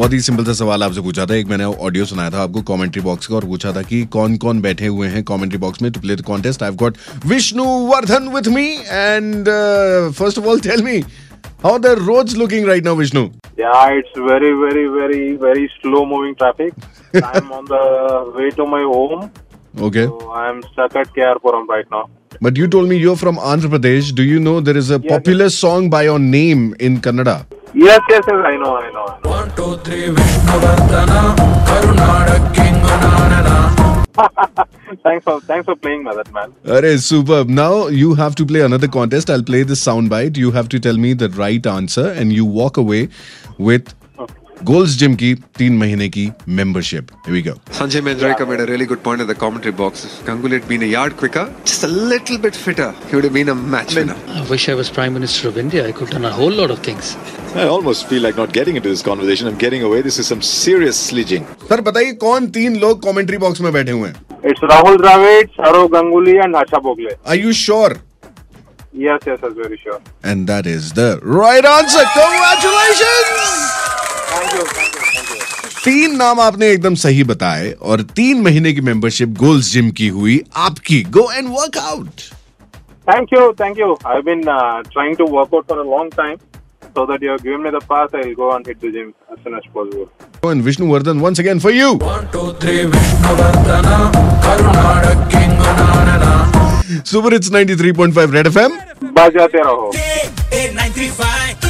बहुत ही सिंपल सा सवाल आपसे पूछा था। एक मैंने ऑडियो सुनाया था आपको कमेंट्री बॉक्स का और पूछा था कि कौन कौन बैठे हुए हैं कमेंट्री बॉक्स में to play the contest. I have got Vishnu Vardhan with me and first of all tell me how the road's looking right now Vishnu? Yeah, it's very slow moving traffic. I'm on the way to my home. Okay. So I'm stuck at KR-Puram right now. But you told me you're from Andhra Pradesh. Do you know there is a popular song by your name in Kannada? Yes, I know. 1, 2, 3, Vishnu Vardhana, Karunada King Ananana. Thanks for playing that, man. Arey, superb. Now you have to play another contest. I'll play this soundbite. You have to tell me the right answer and you walk away with Gold's Gym की 3 महीने की membership. Here we go. Sanjay Mendreka made a really good point in the commentary box. If Ganguly had been a yard quicker, just a little bit fitter, he would have been a match winner. I wish I was Prime Minister of India. I could have done a whole lot of things. I almost feel like not getting into this conversation. I'm getting away. This is some serious sledging. Sir बताइए कौन 3 लोग commentary box में बैठे हुए हैं? It's Rahul Dravid, Saurav Ganguly and Asha Bhogle. Are you sure? Yes, very sure. And that is the right answer. Congratulations! Thank you. 3 नाम आपने एकदम सही बताए और 3 महीने की मेंबरशिप गोल्स जिम की हुई आपकी. Go and work out. Thank you. I've been trying to work out for a long time. So that you have given me the pass, I'll go and hit the gym as soon as possible. And Vishnu Vardhan once again for you. 1, 2, 3, Vishnu Vardhana, Karunada King Ananana. Super Hits 93.5 Red FM. बजाते रहो. 935